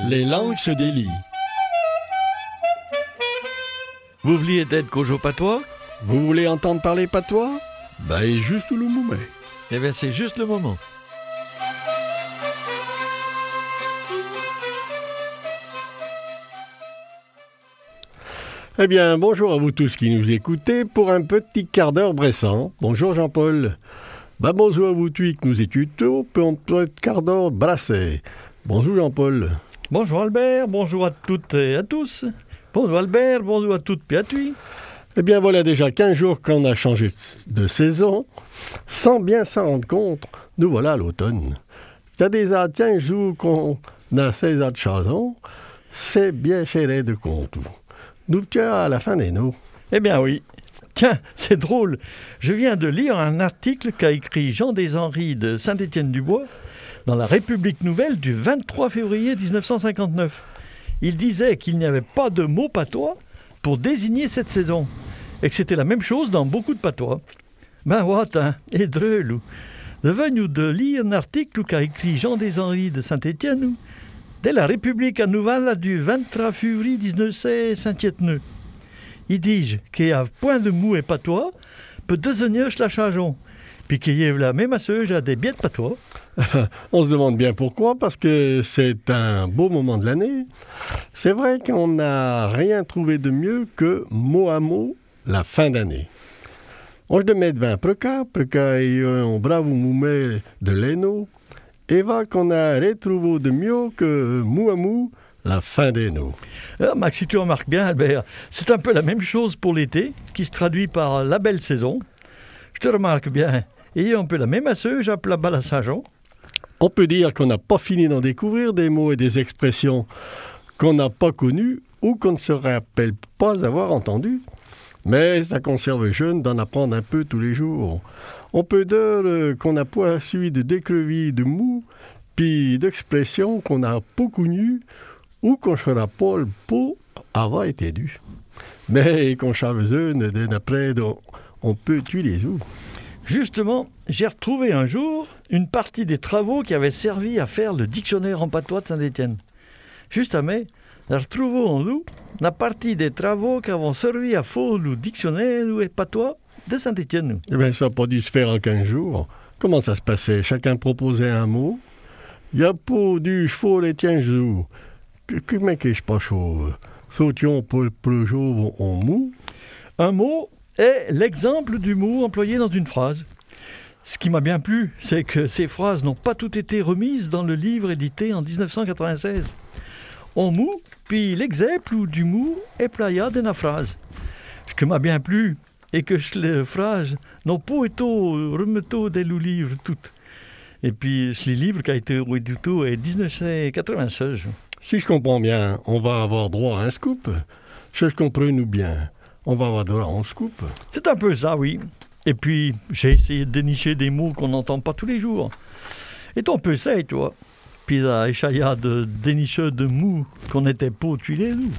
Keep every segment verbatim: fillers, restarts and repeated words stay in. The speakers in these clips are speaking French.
Les langues se délient. Vous vouliez d'être Kojo patois? Vous voulez entendre parler patois? Ben, juste le moment. Eh bien, c'est juste le moment. Eh bien, bonjour à vous tous qui nous écoutez pour un petit quart d'heure bressant. Bonjour Jean-Paul. Ben, bonjour à vous tous qui nous écoutez pour un petit quart d'heure brassé. Bonjour Jean-Paul. Bonjour Albert, bonjour à toutes et à tous. Bonjour Albert, bonjour à toutes et à tous. Eh bien, voilà déjà quinze jours qu'on a changé de saison. Sans bien s'en rendre compte, nous voilà à l'automne. Il y a déjà quinze jours qu'on a fait cette chanson. C'est bien serré de compte. Nous sommes à la fin des nous. Eh bien oui. Tiens, c'est drôle. Je viens de lire un article qu'a écrit Jean Deshenry de Saint-Étienne-du-Bois dans la République Nouvelle du vingt-trois février dix-neuf cent cinquante-neuf. Il disait qu'il n'y avait pas de mot patois pour désigner cette saison et que c'était la même chose dans beaucoup de patois. Ben what, hein, et drôle. De venu de lire un article qu'a écrit Jean Deshenry de Saint-Étienne de la République Nouvelle du vingt-trois février dix-neuf cent cinquante-neuf. Il dit qu'il y a point de mot et patois peut devenir la chanson, puis qu'il y a la même assuage à des biais de patois. On se demande bien pourquoi, parce que c'est un beau moment de l'année. C'est vrai qu'on n'a rien trouvé de mieux que mot à mot la fin d'année. On se met vingt preca, preca et un bravo moumet de l'Eno, et va qu'on a retrouvé de mieux que mou à mou la fin des nous. Ah, Max, si tu remarques bien, Albert, c'est un peu la même chose pour l'été, qui se traduit par la belle saison. Je te remarque bien, et un peu la même assuage à la balle Saint-Jean. On peut dire qu'on n'a pas fini d'en découvrir des mots et des expressions qu'on n'a pas connues ou qu'on ne se rappelle pas avoir entendues. Mais ça conserve jeune d'en apprendre un peu tous les jours. On peut dire qu'on a poursuivi de décrevis de mots, puis d'expressions qu'on n'a pas connues ou qu'on se rappelle pas avoir été dû. Mais qu'on charge jeune, d'après, on peut tuer les os. Justement, j'ai retrouvé un jour une partie des travaux qui avaient servi à faire le dictionnaire en patois de Saint-Étienne. Justement, j'ai retrouvé en nous la partie des travaux qui avaient servi à faire le dictionnaire et patois de Saint-Étienne. Eh bien, ça n'a pas dû se faire en quinze jours. Comment ça se passait? Chacun proposait un mot. Il n'y a pas du cheval et quinze jours. Comment que je pas chaud? Sautions pour le jour en mot. Un mot est l'exemple du mot employé dans une phrase. Ce qui m'a bien plu, c'est que ces phrases n'ont pas toutes été remises dans le livre édité en dix-neuf cent quatre-vingt-seize. On mou, puis l'exemple du mot est playa de la phrase. Ce qui m'a bien plu, et que les phrases n'ont pas été remises dans le livre toutes. Et puis, ce livre qui a été édité en dix-neuf cent quatre-vingt-seize. Si je comprends bien, on va avoir droit à un scoop. Si je comprends nous bien, on va avoir droit à un scoop. C'est un peu ça, oui. Et puis, j'ai essayé de dénicher des mots qu'on n'entend pas tous les jours. Et ton peu ça, toi. Puis, là, essayé de dénicher de mots qu'on n'était pas tués, nous.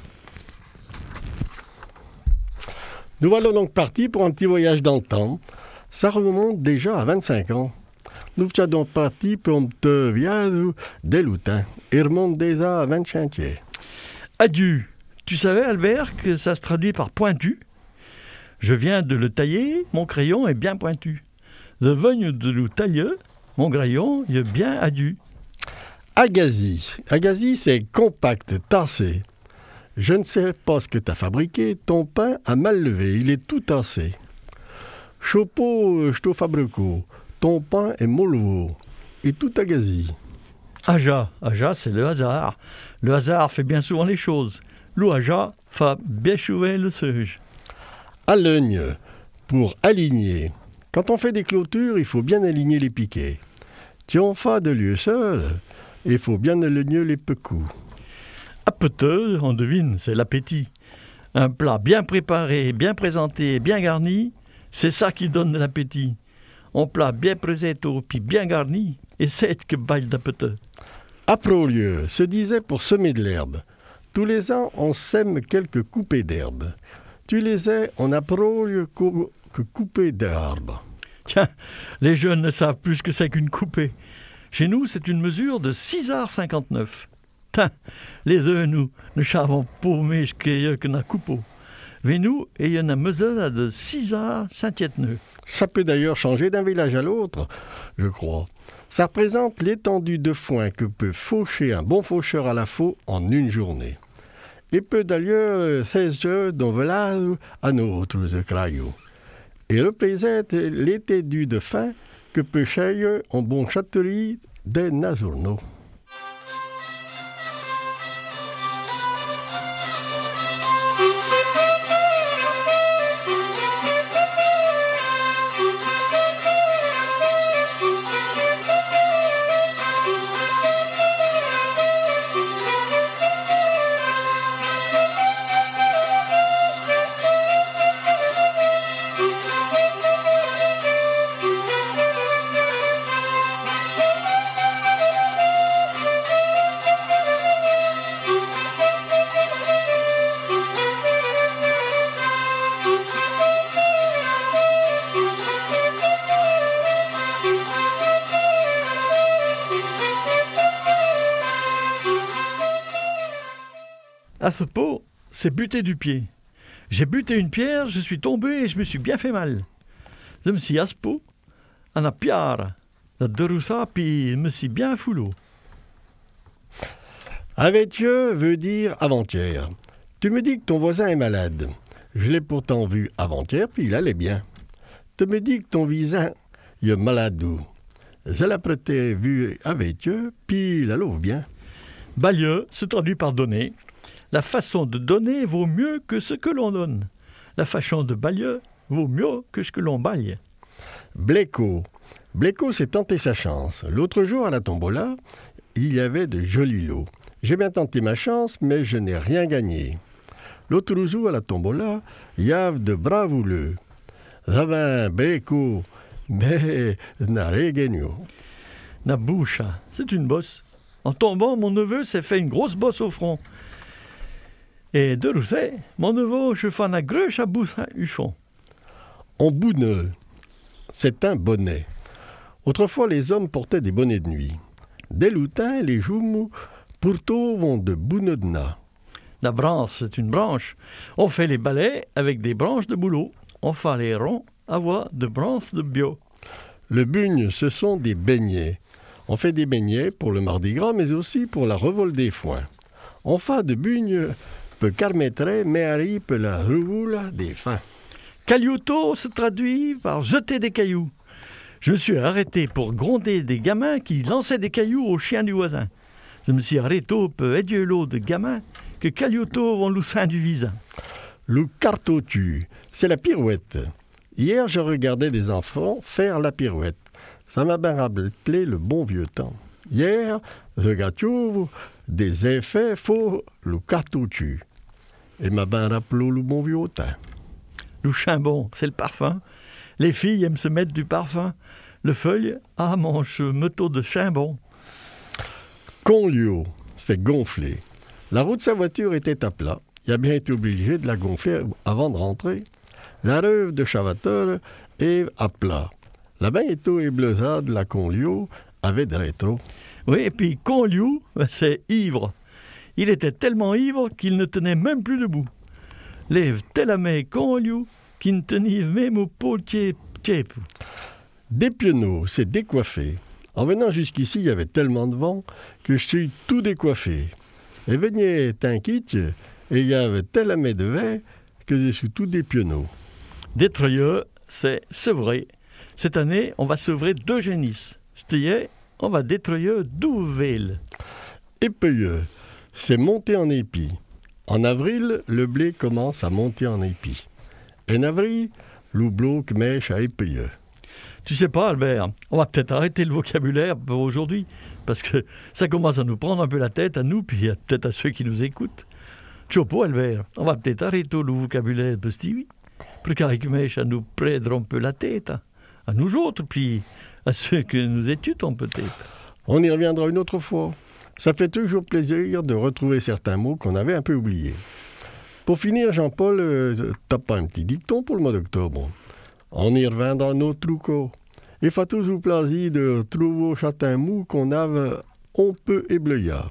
Nous voilà donc partis pour un petit voyage dans le temps. Ça remonte déjà à vingt-cinq ans. Nous sommes donc partis pour un petit voyage des lutins. Il remonte déjà à vingt-cinq ans. Adieu. Tu savais, Albert, que ça se traduit par pointu? Je viens de le tailler, mon crayon est bien pointu. Je viens de le tailler, mon crayon est bien adieu. Agazi. Agazi, c'est compact, tassé. Je ne sais pas ce que tu as fabriqué, ton pain a mal levé, il est tout tassé. Chopo, je te fabrique, ton pain est molleveau, et tout agazi. Aja, aja, c'est le hasard. Le hasard fait bien souvent les choses. Le aja fait bien souvent le seuge. Alogne, pour aligner. Quand on fait des clôtures, il faut bien aligner les piquets. Si on fait de lieu seul, il faut bien aligner les pecous. Appeteux, on devine, c'est l'appétit. Un plat bien préparé, bien présenté, bien garni, c'est ça qui donne de l'appétit. Un plat bien présenté puis bien garni, et c'est que baille d'appeteux. Aprolieu se disait pour semer de l'herbe. Tous les ans, on sème quelques coupées d'herbe. Tu les sais, on aprolieu que coupées d'herbe. Tiens, les jeunes ne savent plus ce que c'est qu'une coupée. Chez nous, c'est une mesure de six heures cinquante-neuf. Tain, les deux, nous, ne savons pas mais que que na coupeau. Mais nous, et il y en a mesure de six à Saint-Étienne. Ça peut d'ailleurs changer d'un village à l'autre, je crois. Ça représente l'étendue de foin que peut faucher un bon faucheur à la faux en une journée. Et peut d'ailleurs seize heures d'un village à notre crayot. Et représente l'étendue de fin que peut chayer en bon châterie des Nazurno. À ce pot, c'est buter du pied. J'ai buté une pierre, je suis tombé et je me suis bien fait mal. Je me suis à ce pot, en a piara, la deroussa, puis je me suis bien foulot. Avec Dieu veut dire avant-hier. Tu me dis que ton voisin est malade. Je l'ai pourtant vu avant-hier, puis il allait bien. Tu me dis que ton voisin est malade. Je l'ai prêté vu avec Dieu, puis il allait bien. Balieu se traduit par donner. La façon de donner vaut mieux que ce que l'on donne. La façon de balieu vaut mieux que ce que l'on baille. Bléco. Bléco s'est tenté sa chance. L'autre jour à la tombola, il y avait de jolis lots. J'ai bien tenté ma chance, mais je n'ai rien gagné. L'autre jour à la tombola, il y avait de bravouleux. J'avais un Bléco, mais n'a rien gagné. La bouche, c'est une bosse. En tombant, mon neveu s'est fait une grosse bosse au front. Et de Rousset, mon neveu, je fais un grèche à bout huchon. En bouneux, c'est un bonnet. Autrefois, les hommes portaient des bonnets de nuit. Des loutins, les joues, pourtant, vont de bounodna. La branche, c'est une branche. On fait les balais avec des branches de bouleau. On fait les ronds à voix de branches de bio. Le bugne, ce sont des beignets. On fait des beignets pour le Mardi Gras, mais aussi pour la révolte des foins. On fait de bugne peut permettrait, mais arrive la revoule des fins. Caillouto se traduit par jeter des cailloux. Je me suis arrêté pour gronder des gamins qui lançaient des cailloux aux chiens du voisin. Je me suis arrêté peu édiolo de gamins que Caillouto vont le sein du visa. Le cartotu, c'est la pirouette. Hier, je regardais des enfants faire la pirouette. Ça m'a bien rappelé le bon vieux temps. Hier, je gâteau des effets faux le cartotu. Et m'a bien rappelé le bon vieux temps. Le chimbon, c'est le parfum. Les filles aiment se mettre du parfum. Le feuille, ah, mange meto de chimbon. Conlio, c'est gonflé. La roue de sa voiture était à plat. Il a bien été obligé de la gonfler avant de rentrer. La reuve de Chavateur est à plat. La bainto et bleusade de la Conlio avait de rétro. Oui, et puis Conliou, c'est ivre. Il était tellement ivre qu'il ne tenait même plus debout. Lève telamé Conliou qui ne tenait même au potier tiep. Dépionneau, c'est décoiffé. En venant jusqu'ici, il y avait tellement de vent que je suis tout décoiffé. Et venait t'inquiète, et il y avait telamé de vent que je suis tout dépionneau. Détreuilleux, c'est sevrer. Cette année, on va sevrer deux génisses. C'est-à-dire, on va détreuilleux douvel. Épeuilleux, c'est monter en épi. En avril, le blé commence à monter en épi. En avril, l'oublo mèche à épeuilleux. Tu sais pas, Albert, on va peut-être arrêter le vocabulaire pour aujourd'hui, parce que ça commence à nous prendre un peu la tête à nous, puis peut-être à ceux qui nous écoutent. Tu sais pas, Albert, on va peut-être arrêter le vocabulaire de Stevie, pour qu'avec mèche à nous prendre un peu la tête, à nous autres, puis à ceux que nous étudions peut-être. On y reviendra une autre fois. Ça fait toujours plaisir de retrouver certains mots qu'on avait un peu oubliés. Pour finir, Jean-Paul, euh, t'as pas un petit dicton pour le mois d'octobre? On y reviendra dans notre truco. Il fait toujours plaisir de trouver certains mots qu'on avait on peut éblouir.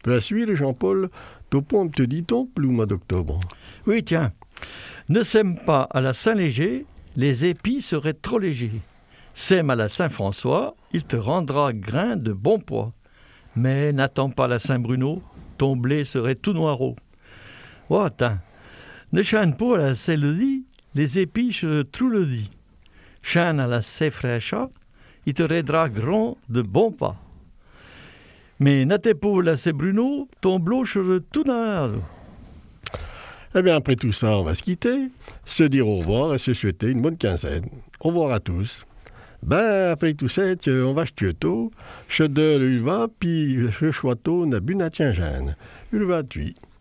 Peu à suivre, Jean-Paul, ton pomme te dit-on plus au mois d'octobre. Oui, tiens. Ne sème pas à la Saint-Léger, les épis seraient trop légers. Sème à la Saint-François, il te rendra grain de bon poids. Mais n'attends pas la Saint-Bruno, ton blé serait tout noirot. Oh, attends. Ne châne pas à la Saint-Ledi, les épis seraient tout le dit. Châne à la Saint-Fréchat, il te raidera grand de bon pas. Mais n'attends pas la Saint-Bruno, ton blé serait tout noir. Eh bien, après tout ça, on va se quitter, se dire au revoir et se souhaiter une bonne quinzaine. Au revoir à tous. Ben, après tout ça, on va chez tôt, chez de l'ulva, puis chez chouato, n'a bu n'a tien gêne. Ulva, tu.